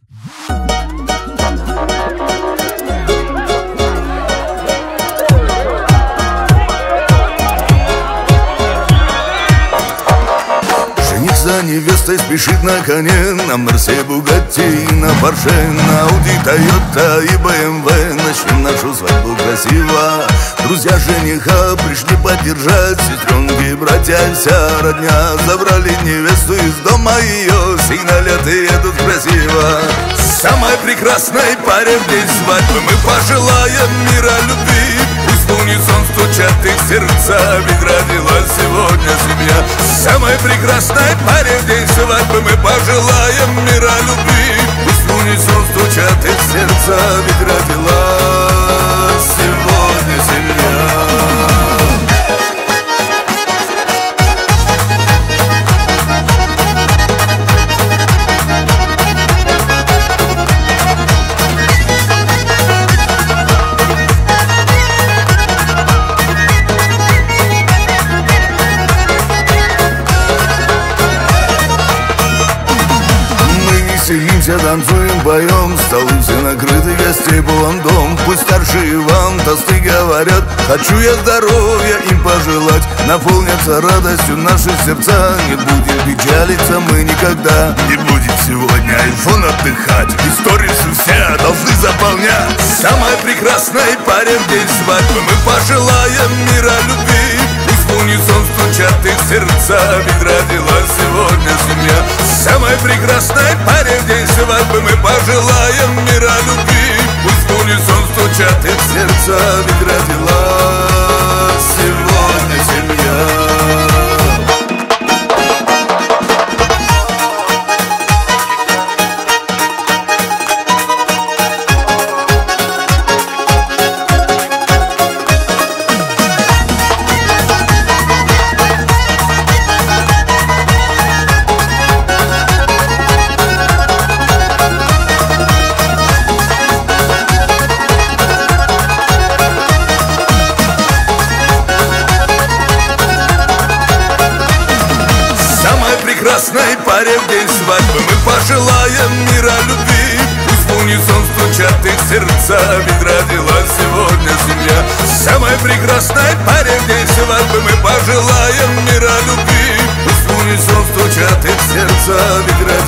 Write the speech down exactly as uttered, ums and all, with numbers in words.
За невестой спешит на коне, на Мерсе, Бугатти, на Порше, на Ауди, Тойота и бэ эм вэ. Начнем нашу свадьбу красиво. Друзья жениха пришли поддержать, сестренки, братья и вся родня. Забрали невесту из дома ее, сигналят и едут красиво. Самой прекрасной паре в день свадьбы мы пожелаем мира, любви. Пусть в унисон стучат их сердца, ведь родилась сегодня семья. Самой прекрасной паре в день свадьбы мы пожелаем мира, любви. Пусть в унисон стучат их сердца, ведь родилась сегодня семья. Веселимся, танцуем, поем, столы все накрыты, гостей полон дом. Пусть старшие вам тосты говорят, хочу я здоровья им пожелать. Наполнятся радостью наши сердца, не будем печалиться мы никогда. Не будет сегодня айфон отдыхать, историю все должны заполнять. Самой прекрасной паре в день свадьбы мы пожелаем мира, любви. Пусть в унисон стучат их сердца, ведь родилась сегодня семья. Самой прекрасной паре в день свадьбы мы пожелаем мира, любви. Пусть в унисон стучат их сердца, ведь родилась сегодня семья. Прекрасной паре в день свадьбы мы пожелаем мира, любви. Пусть в унисон стучат их сердца, ведь родилась сегодня семья. Самой прекрасной паре в день свадьбы мы пожелаем мира, любви. Пусть в унисон стучат их сердца, ведь родилась